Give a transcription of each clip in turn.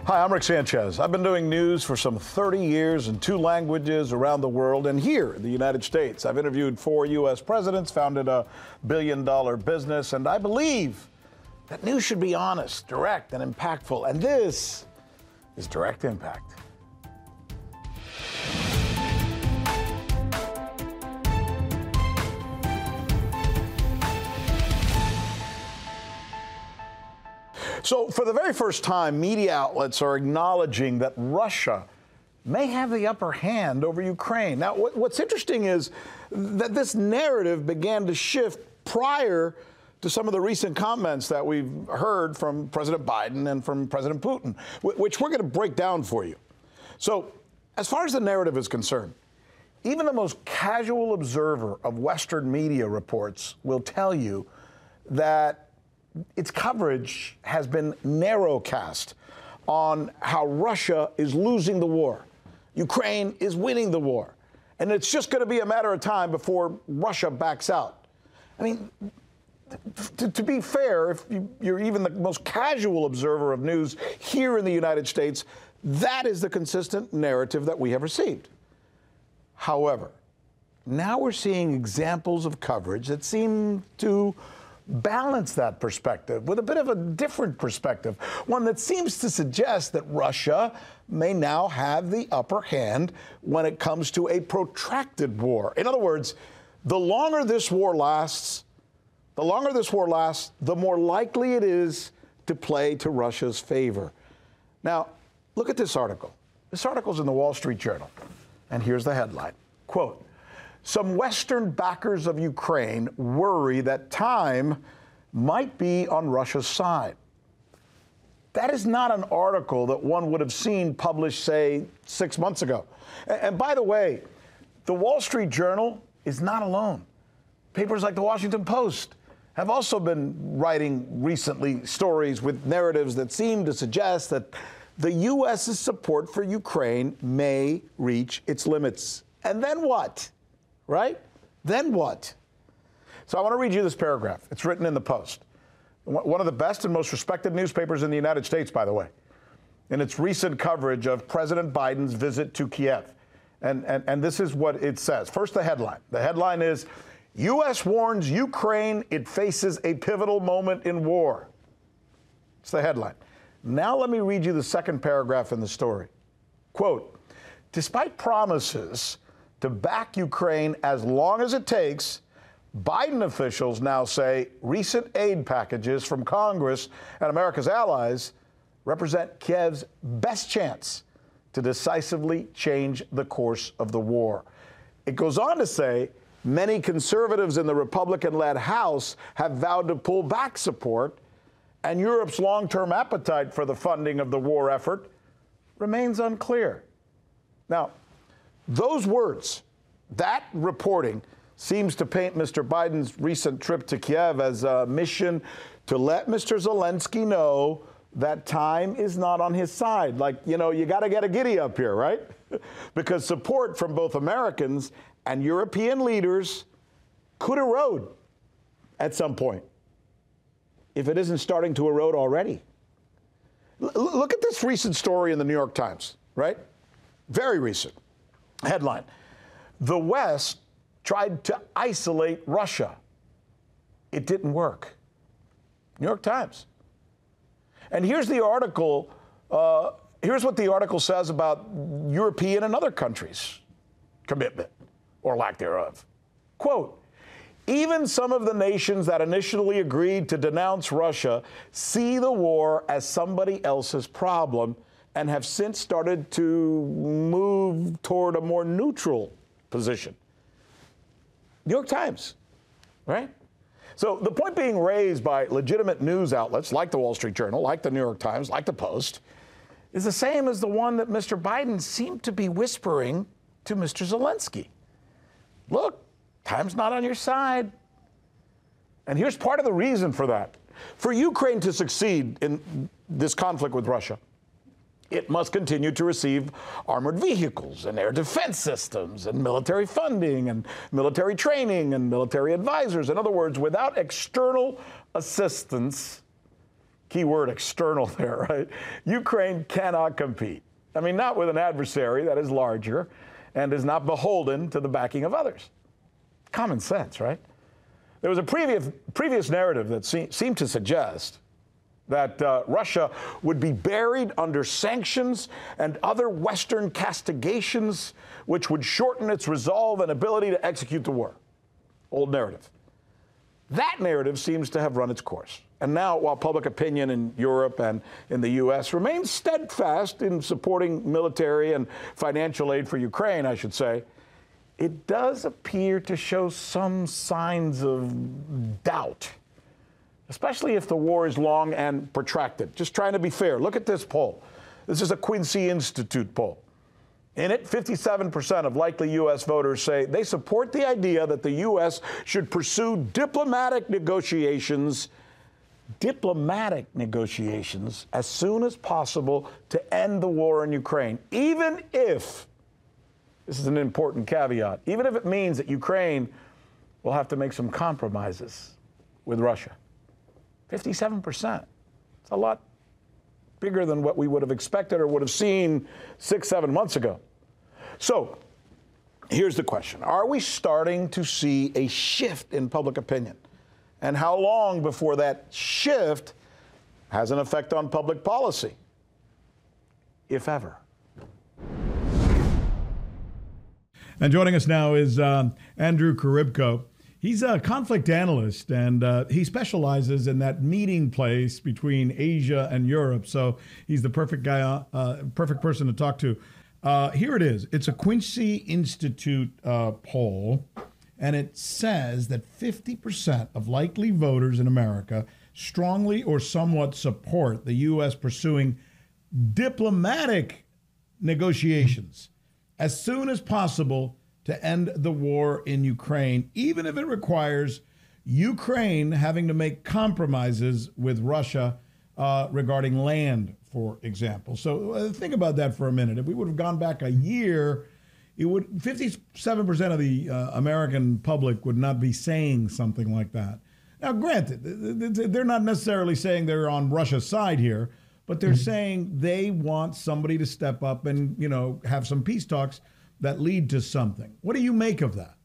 Hi, I'm Rick Sanchez. I've been doing news for some 30 years in 2 languages around the world and here in the United States. I've interviewed 4 U.S. presidents, founded a billion-dollar business, and I believe that news should be honest, direct, and impactful. And this is Direct Impact. So, for the very first time, media outlets are acknowledging that Russia may have the upper hand over Ukraine. Now, what's interesting is that this narrative began to shift prior to some of the recent comments that we've heard from President Biden and from President Putin, which we're going to break down for you. So, as far as the narrative is concerned, even the most casual observer of Western media reports will tell you that its coverage has been narrowcast on how Russia is losing the war. Ukraine is winning the war. And it's just going to be a matter of time before Russia backs out. I mean, to be fair, if you're even the most casual observer of news here in the United States, that is the consistent narrative that we have received. However, now we're seeing examples of coverage that seem to balance that perspective with a bit of a different perspective, one that seems to suggest that Russia may now have the upper hand when it comes to a protracted war. In other words, the longer this war lasts, the more likely it is to play to Russia's favor. Now, look at this article. This article's in the Wall Street Journal, and here's the headline. Quote, "Some Western backers of Ukraine worry that time might be on Russia's side." That is not an article that one would have seen published, say, 6 months ago. And by the way, the Wall Street Journal is not alone. Papers like the Washington Post have also been writing recently stories with narratives that seem to suggest that the U.S.'s support for Ukraine may reach its limits. And then what? Right? Then what? So I want to read you this paragraph. It's written in the Post, one of the best and most respected newspapers in the United States, by the way, in its recent coverage of President Biden's visit to Kiev. And this is what it says. First, the headline. The headline is, U.S. warns Ukraine it faces a pivotal moment in war. It's the headline. Now let me read you the second paragraph in the story. Quote, "Despite promises to back Ukraine as long as it takes, Biden officials now say recent aid packages from Congress and America's allies represent Kiev's best chance to decisively change the course of the war." It goes on to say many conservatives in the Republican-led House have vowed to pull back support, and Europe's long-term appetite for the funding of the war effort remains unclear. Now, those words, that reporting, seems to paint Mr. Biden's recent trip to Kiev as a mission to let Mr. Zelensky know that time is not on his side. Like, you know, you got to get a giddy up here, right? Because support from both Americans and European leaders could erode at some point, if it isn't starting to erode already. Look at this recent story in the New York Times, right? Very recent. Headline, "The West tried to isolate Russia. It didn't work." New York Times. And here's the article. Here's what the article says about European and other countries' commitment, or lack thereof. Quote, "Even some of the nations that initially agreed to denounce Russia see the war as somebody else's problem and have since started to move toward a more neutral position." New York Times, right? So the point being raised by legitimate news outlets like the Wall Street Journal, like the New York Times, like the Post, is the same as the one that Mr. Biden seemed to be whispering to Mr. Zelensky. Look, time's not on your side. And here's part of the reason for that. For Ukraine to succeed in this conflict with Russia, it must continue to receive armored vehicles and air defense systems and military funding and military training and military advisors. In other words, without external assistance, key word external there, right? Ukraine cannot compete. I mean, not with an adversary that is larger and is not beholden to the backing of others. Common sense, right? There was a previous narrative that seemed to suggest that Russia would be buried under sanctions and other Western castigations, which would shorten its resolve and ability to execute the war. Old narrative. That narrative seems to have run its course. And now, while public opinion in Europe and in the U.S. remains steadfast in supporting military and financial aid for Ukraine, I should say, it does appear to show some signs of doubt, especially if the war is long and protracted. Just trying to be fair. Look at this poll. This is a Quincy Institute poll. In it, 57% of likely U.S. voters say they support the idea that the U.S. should pursue diplomatic negotiations as soon as possible to end the war in Ukraine, even if, this is an important caveat, even if it means that Ukraine will have to make some compromises with Russia. 57%. It's a lot bigger than what we would have expected or would have seen 6-7 months ago. So here's the question. Are we starting to see a shift in public opinion? And how long before that shift has an effect on public policy, if ever? And joining us now is Andrew Charybko. He's a conflict analyst, and he specializes in that meeting place between Asia and Europe. So he's the perfect guy, perfect person to talk to. Here it is. It's a Quincy Institute poll, and it says that 50% of likely voters in America strongly or somewhat support the U.S. pursuing diplomatic negotiations as soon as possible to end the war in Ukraine, even if it requires Ukraine having to make compromises with Russia regarding land, for example. So think about that for a minute. If we would have gone back a year, 57% of the American public would not be saying something like that. Now, granted, they're not necessarily saying they're on Russia's side here, but they're saying they want somebody to step up and, have some peace talks that lead to something. What do you make of that?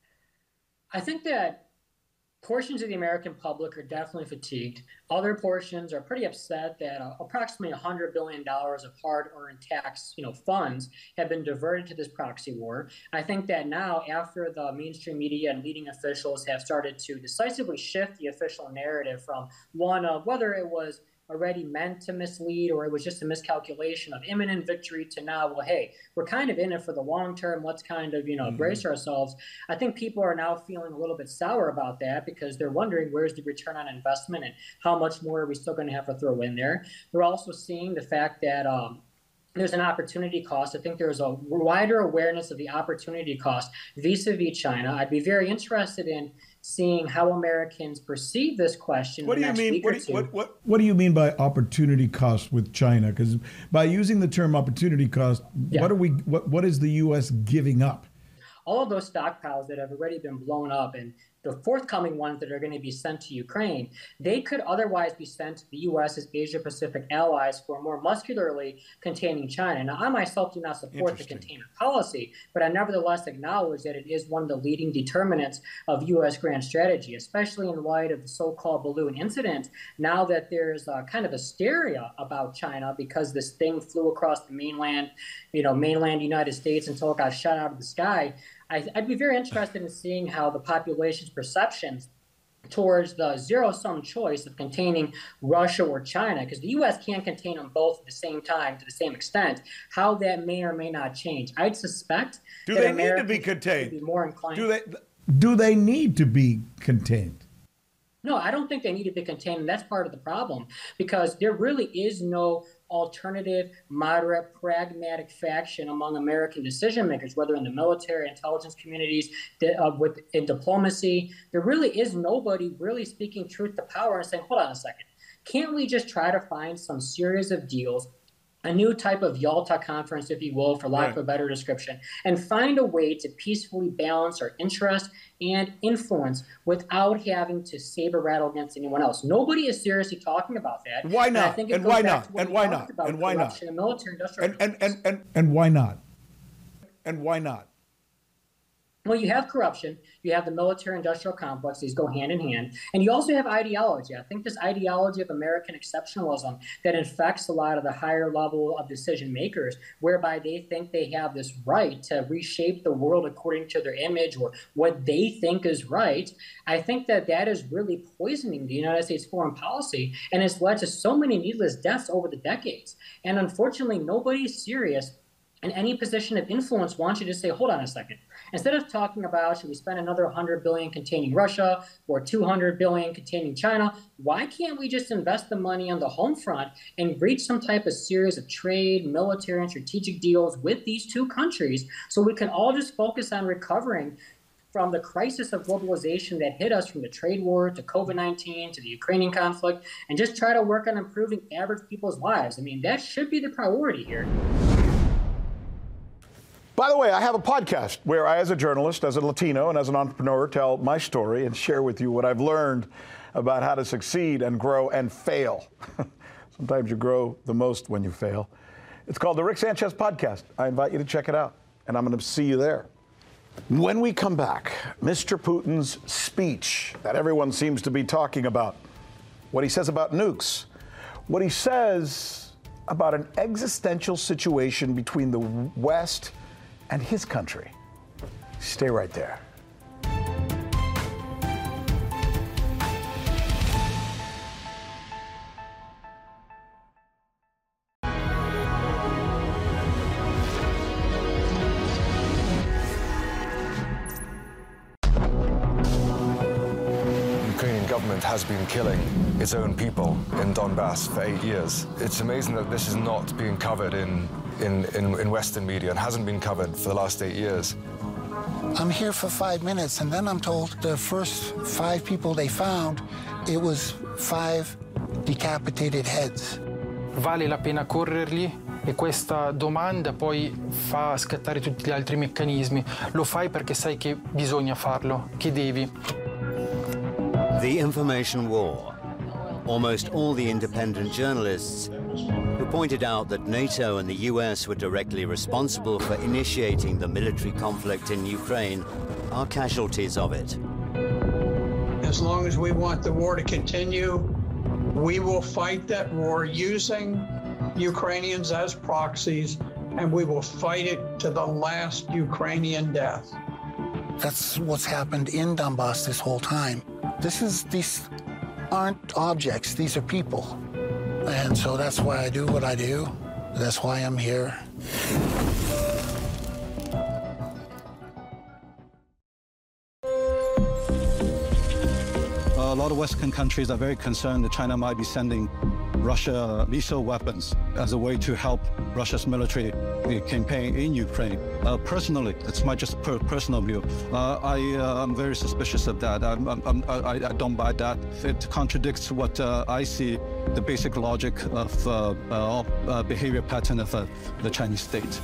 I think that portions of the American public are definitely fatigued. Other portions are pretty upset that approximately $100 billion of hard-earned tax, funds have been diverted to this proxy war. I think that now, after the mainstream media and leading officials have started to decisively shift the official narrative from one of whether it was already meant to mislead or it was just a miscalculation of imminent victory to now, well, hey, we're kind of in it for the long term. Let's kind of, brace ourselves. I think people are now feeling a little bit sour about that because they're wondering where's the return on investment and how much more are we still going to have to throw in there. We're also seeing the fact that there's an opportunity cost. I think there's a wider awareness of the opportunity cost vis-a-vis China. I'd be very interested in seeing how Americans perceive this question. What do you mean? What do you mean by opportunity cost with China? Because by using the term opportunity cost, what is the U.S. giving up? All of those stockpiles that have already been blown up and the forthcoming ones that are going to be sent to Ukraine, they could otherwise be sent to the U.S.'s Asia-Pacific allies for more muscularly containing China. Now, I myself do not support the containment policy, but I nevertheless acknowledge that it is one of the leading determinants of U.S. grand strategy, especially in light of the so-called balloon incident. Now that there's kind of hysteria about China because this thing flew across the mainland United States until it got shot out of the sky, I'd be very interested in seeing how the population's perceptions towards the zero-sum choice of containing Russia or China, because the U.S. can't contain them both at the same time to the same extent, how that may or may not change. I'd suspect that they need to be contained? Be more inclined. Do they need to be contained? No, I don't think they need to be contained, and that's part of the problem, because there really is no alternative, moderate, pragmatic faction among American decision makers, whether in the military, intelligence communities, in diplomacy. There really is nobody really speaking truth to power and saying, hold on a second, can't we just try to find some series of deals a new type of Yalta conference, if you will, for lack of a better description, and find a way to peacefully balance our interest and influence without having to saber rattle against anyone else. Nobody is seriously talking about that. Why not? And why not? And why not? And why not? And military-industrial and why not? And why not? Well, you have corruption, you have the military-industrial complex, these go hand in hand, and you also have ideology. I think this ideology of American exceptionalism that infects a lot of the higher level of decision makers, whereby they think they have this right to reshape the world according to their image or what they think is right. I think that that is really poisoning the United States foreign policy and has led to so many needless deaths over the decades. And unfortunately, nobody's serious in any position of influence wants you to say, hold on a second. Instead of talking about, should we spend another $100 billion containing Russia or $200 billion containing China, why can't we just invest the money on the home front and reach some type of series of trade, military, and strategic deals with these two countries so we can all just focus on recovering from the crisis of globalization that hit us from the trade war to COVID-19 to the Ukrainian conflict, and just try to work on improving average people's lives? I mean, that should be the priority here. By the way, I have a podcast where I, as a journalist, as a Latino, and as an entrepreneur, tell my story and share with you what I've learned about how to succeed and grow and fail. Sometimes you grow the most when you fail. It's called the Rick Sanchez Podcast. I invite you to check it out, and I'm going to see you there. When we come back, Mr. Putin's speech that everyone seems to be talking about, what he says about nukes, what he says about an existential situation between the West and his country. Stay right there. Government has been killing its own people in Donbass for 8 years. It's amazing that this is not being covered in Western media and hasn't been covered for the last 8 years. I'm here for 5 minutes, and then I'm told the first 5 people they found, it was 5 decapitated heads. Vale la pena correrli? E questa domanda poi fa scattare tutti gli altri meccanismi. Lo fai perché sai che bisogna farlo, che devi. The information war. Almost all the independent journalists who pointed out that NATO and the US were directly responsible for initiating the military conflict in Ukraine are casualties of it. As long as we want the war to continue, we will fight that war using Ukrainians as proxies, and we will fight it to the last Ukrainian death. That's what's happened in Donbass this whole time. These aren't objects, these are people. And so that's why I do what I do. That's why I'm here. A lot of Western countries are very concerned that China might be sending Russia lethal weapons as a way to help Russia's military campaign in Ukraine. Personally, it's my just personal view. I'm very suspicious of that. I don't buy that. It contradicts what I see the basic logic of behavior pattern of the Chinese state.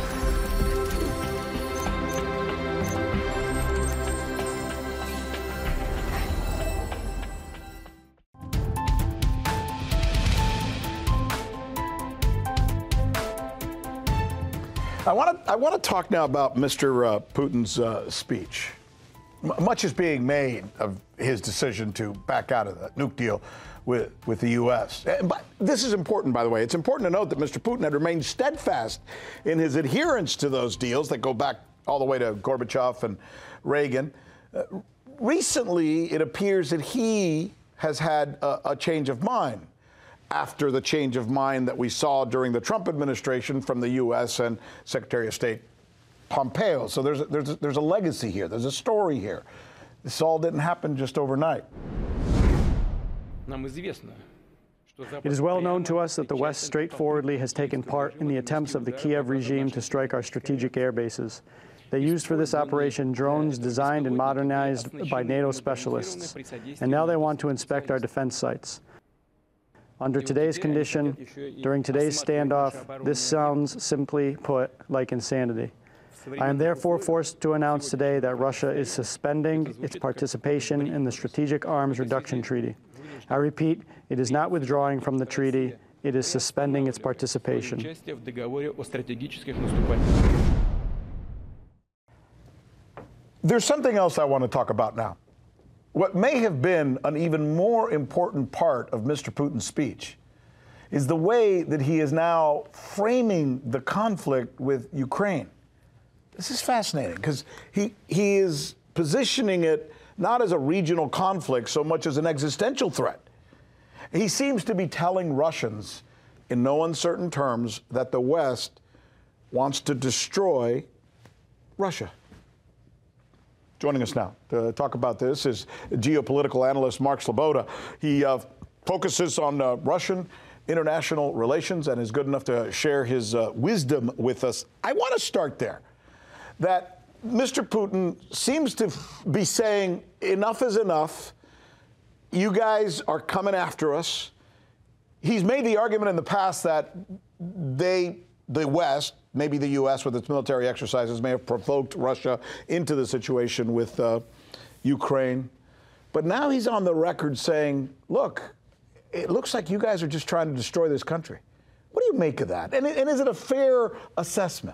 I want to talk now about Mr. Putin's speech. Much is being made of his decision to back out of the nuke deal with the U.S. But this is important, by the way. It's important to note that Mr. Putin had remained steadfast in his adherence to those deals that go back all the way to Gorbachev and Reagan. Recently, it appears that he has had a change of mind after the change of mind that we saw during the Trump administration from the U.S. and Secretary of State Pompeo. So there's a legacy here. There's a story here. This all didn't happen just overnight. It is well known to us that the West straightforwardly has taken part in the attempts of the Kiev regime to strike our strategic air bases. They used for this operation drones designed and modernized by NATO specialists, and now they want to inspect our defense sites. Under today's condition, during today's standoff, this sounds, simply put, like insanity. I am therefore forced to announce today that Russia is suspending its participation in the Strategic Arms Reduction Treaty. I repeat, it is not withdrawing from the treaty, it is suspending its participation. There's something else I want to talk about now. What may have been an even more important part of Mr. Putin's speech is the way that he is now framing the conflict with Ukraine. This is fascinating because he is positioning it not as a regional conflict so much as an existential threat. He seems to be telling Russians in no uncertain terms that the West wants to destroy Russia. Joining us now to talk about this is geopolitical analyst Mark Sleboda. He focuses on Russian international relations and is good enough to share his wisdom with us. I want to start there. That Mr. Putin seems to be saying enough is enough. You guys are coming after us. He's made the argument in the past that the West, maybe the U.S. with its military exercises, may have provoked Russia into the situation with Ukraine. But now he's on the record saying, look, it looks like you guys are just trying to destroy this country. What do you make of that? And is it a fair assessment?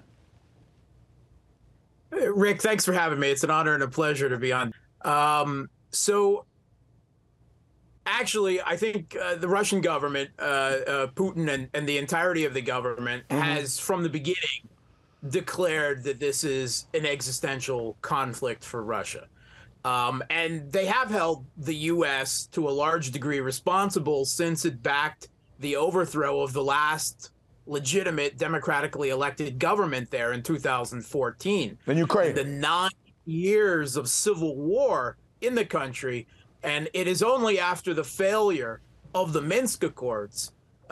Rick, thanks for having me. It's an honor and a pleasure to be on. So actually, I think the Russian government, Putin and the entirety of the government has from the beginning declared that this is an existential conflict for Russia. And they have held the U.S. to a large degree responsible since it backed the overthrow of the last legitimate democratically elected government there in 2014. In Ukraine. The 9 years of civil war in the country. And it is only after the failure of the Minsk Accords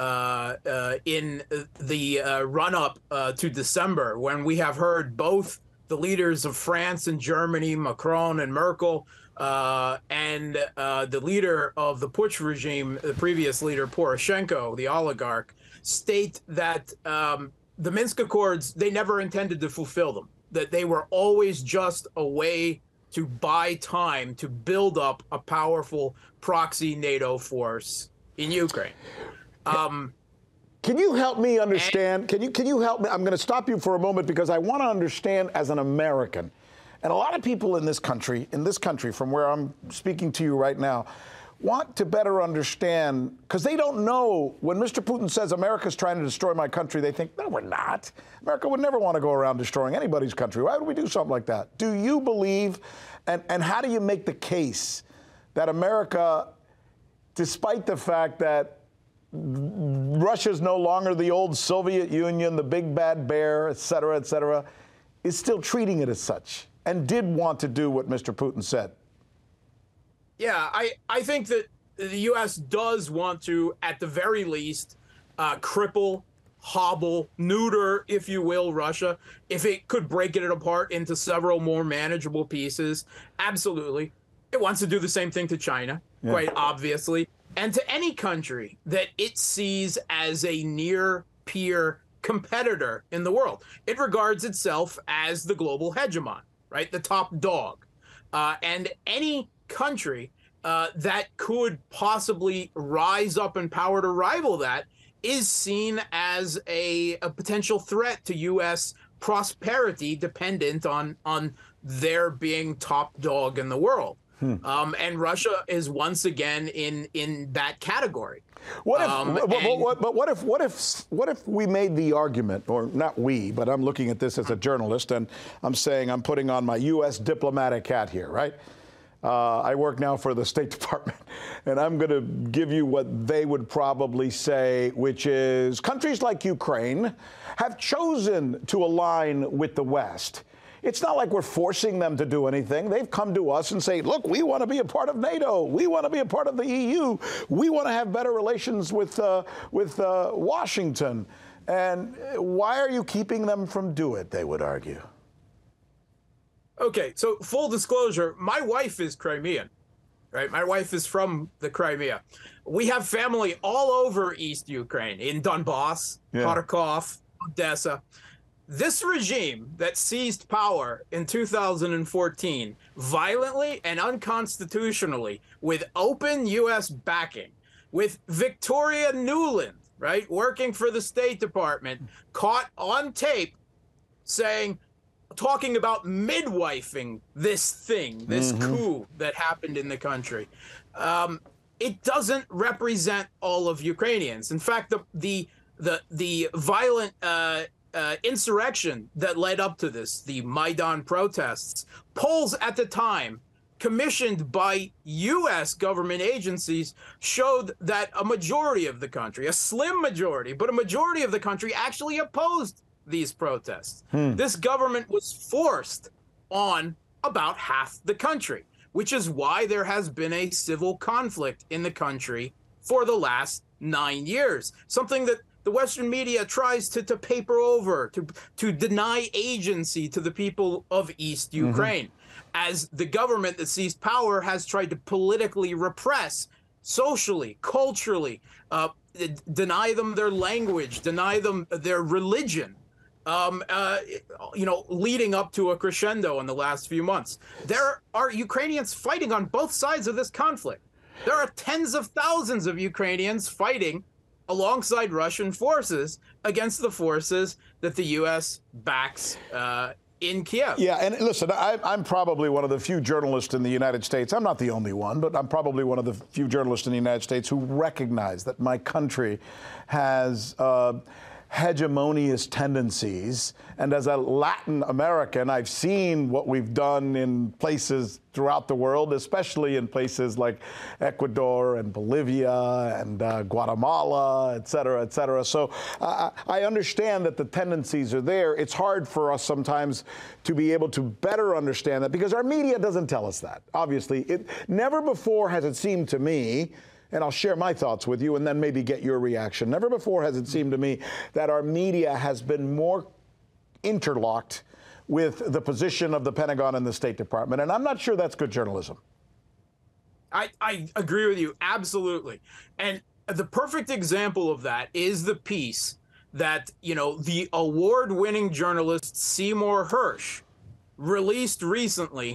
in the run-up to December, when we have heard both the leaders of France and Germany, Macron and Merkel, and the leader of the Putsch regime, the previous leader, Poroshenko, the oligarch, state that the Minsk Accords, they never intended to fulfill them, that they were always just a way to buy time to build up a powerful proxy NATO force in Ukraine. Can you help me understand? Can you help me? I'm going to stop you for a moment because I want to understand as an American, and a lot of people in this country, from where I'm speaking to you right now, want to better understand, because they don't know when Mr. Putin says America's trying to destroy my country, they think, no, we're not. America would never want to go around destroying anybody's country. Why would we do something like that? Do you believe, and how do you make the case that America, despite the fact that Russia's no longer the old Soviet Union, the big bad bear, et cetera, is still treating it as such and did want to do what Mr. Putin said? Yeah, I think that the U.S. does want to, at the very least, cripple, hobble, neuter, if you will, Russia. If it could break it apart into several more manageable pieces, absolutely. It wants to do the same thing to China, quite obviously, and to any country that it sees as a near-peer competitor in the world. It regards itself as the global hegemon, right? The top dog. And any country that could possibly rise up in power to rival that is seen as a potential threat to U.S. prosperity, dependent on their being top dog in the world. And Russia is once again in that category. What if we made the argument, or not we, but I'm looking at this as a journalist, and I'm saying I'm putting on my U.S. diplomatic hat here, right? I work now for the State Department, and I'm going to give you what they would probably say, which is countries like Ukraine have chosen to align with the West. It's not like we're forcing them to do anything. They've come to us and say, look, we want to be a part of NATO. We want to be a part of the EU. We want to have better relations with Washington. And why are you keeping them from doing it, they would argue. Okay, so full disclosure, my wife is Crimean. right? My wife is from the Crimea. We have family all over East Ukraine, in Donbass, Kharkov, Odessa. This regime that seized power in 2014 violently and unconstitutionally with open U.S. backing, with Victoria Nuland, right, working for the State Department, caught on tape talking about midwifing this thing, this coup that happened in the country. It doesn't represent all of Ukrainians. In fact, the violent insurrection that led up to this, the Maidan protests, polls at the time commissioned by U.S. government agencies showed that a majority of the country, a slim majority, but a majority of the country actually opposed these protests. This government was forced on about half the country, which is why there has been a civil conflict in the country for the last 9 years, something that the Western media tries to paper over, to deny agency to the people of East Ukraine, as the government that seized power has tried to politically repress, socially, culturally, deny them their language, deny them their religion, leading up to a crescendo in the last few months. There are Ukrainians fighting on both sides of this conflict. There are tens of thousands of Ukrainians fighting alongside Russian forces against the forces that the U.S. backs in Kiev. Yeah, and listen, I'm probably one of the few journalists in the United States. I'm not the only one, but I'm probably one of the few journalists in the United States who recognize that my country has hegemonious tendencies. And as a Latin American, I've seen what we've done in places throughout the world, especially in places like Ecuador and Bolivia and Guatemala, et cetera, et cetera. So I understand that the tendencies are there. It's hard for us sometimes to be able to better understand that because our media doesn't tell us that. Obviously, never before has it seemed to me, and I'll share my thoughts with you and then maybe get your reaction. Never before has it seemed to me that our media has been more interlocked with the position of the Pentagon and the State Department. And I'm not sure that's good journalism. I agree with you, absolutely. And the perfect example of that is the piece that, the award-winning journalist Seymour Hersh released recently,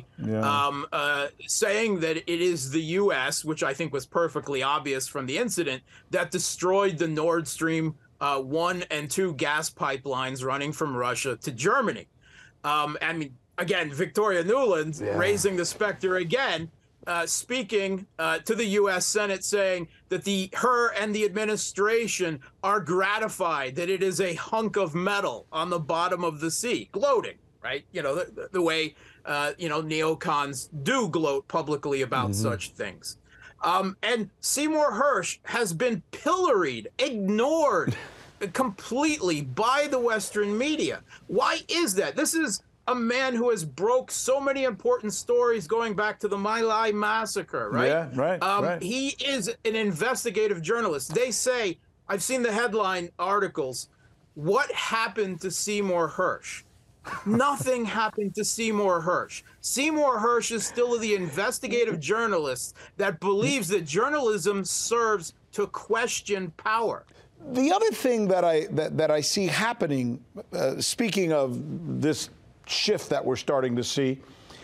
saying that it is the U.S., which I think was perfectly obvious from the incident, that destroyed the Nord Stream 1 and 2 gas pipelines running from Russia to Germany. I mean, again, Victoria Nuland raising the specter again, speaking to the U.S. Senate, saying that her and the administration are gratified that it is a hunk of metal on the bottom of the sea, gloating. Right? The way, neocons do gloat publicly about such things. And Seymour Hersh has been pilloried, ignored completely by the Western media. Why is that? This is a man who has broke so many important stories going back to the My Lai massacre, right? Yeah, right. He is an investigative journalist. They say, I've seen the headline articles, what happened to Seymour Hersh? Nothing happened to Seymour Hersh. Seymour Hersh is still the investigative journalist that believes that journalism serves to question power. The other thing that I see happening, speaking of this shift that we're starting to see,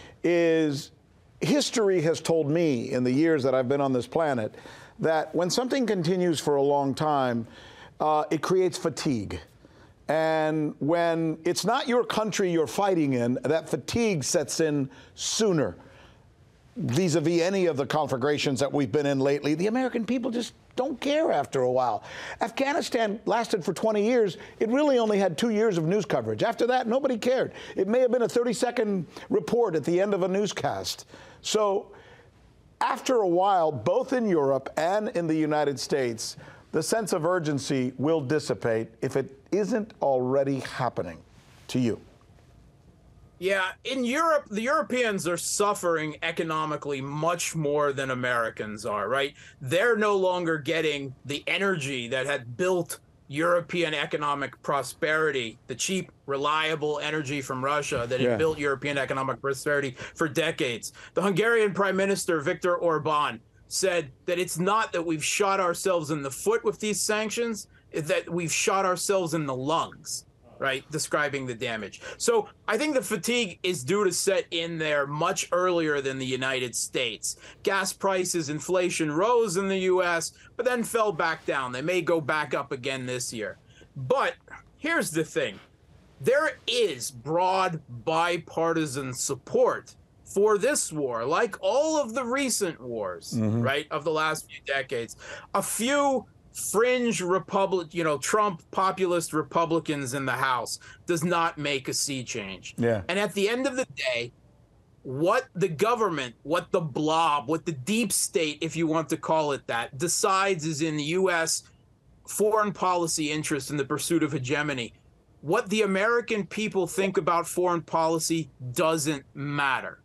is history has told me in the years that I've been on this planet that when something continues for a long time, it creates fatigue. And when it's not your country you're fighting in, that fatigue sets in sooner. Vis-a-vis any of the conflagrations that we've been in lately, the American people just don't care after a while. Afghanistan lasted for 20 years. It really only had 2 years of news coverage. After that, nobody cared. It may have been a 30-second report at the end of a newscast. So after a while, both in Europe and in the United States, the sense of urgency will dissipate if it isn't already happening to you. Yeah, in Europe, the Europeans are suffering economically much more than Americans are, right? They're no longer getting the energy that had built European economic prosperity, the cheap, reliable energy from Russia that had built European economic prosperity for decades. The Hungarian Prime Minister, Viktor Orban, said that it's not that we've shot ourselves in the foot with these sanctions, it's that we've shot ourselves in the lungs, right? Describing the damage. So I think the fatigue is due to set in there much earlier than the United States. Gas prices, inflation rose in the U.S., but then fell back down. They may go back up again this year. But here's the thing. There is broad bipartisan support for this war, like all of the recent wars, right, of the last few decades. A few fringe Trump populist Republicans in the House does not make a sea change. And at the end of the day, what the government, what the blob, what the deep state, if you want to call it that, decides is in the U.S. foreign policy interest in the pursuit of hegemony. What the American people think about foreign policy doesn't matter.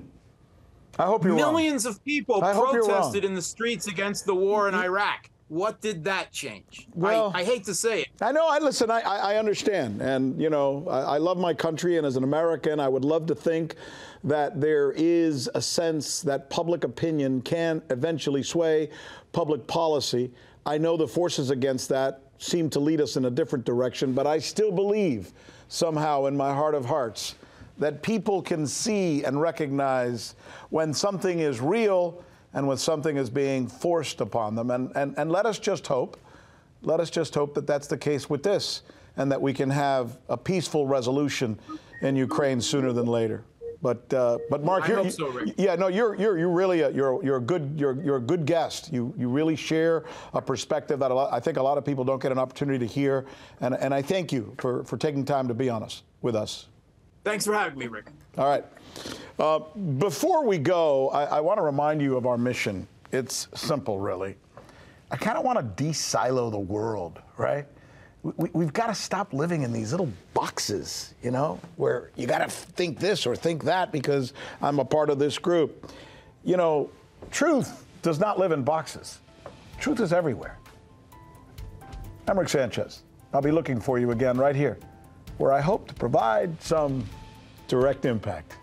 I hope you're wrong. Millions of people protested in the streets against the war in Iraq. What did that change? Well, I hate to say it. I know. I understand. And, you know, I love my country. And as an American, I would love to think that there is a sense that public opinion can eventually sway public policy. I know the forces against that seem to lead us in a different direction. But I still believe somehow in my heart of hearts that people can see and recognize when something is real and when something is being forced upon them. And let us just hope that that's the case with this, and that we can have a peaceful resolution in Ukraine sooner than later. But Mark, I hope so, Rick. you're really you're a good guest. You really share a perspective that I think a lot of people don't get an opportunity to hear. And I thank you for taking time to be with us. Thanks for having me, Rick. All right. Before we go, I want to remind you of our mission. It's simple, really. I kind of want to de-silo the world, right? We've got to stop living in these little boxes, you know, where you got to think this or think that because I'm a part of this group. You know, truth does not live in boxes. Truth is everywhere. I'm Rick Sanchez. I'll be looking for you again right here, where I hope to provide some direct impact.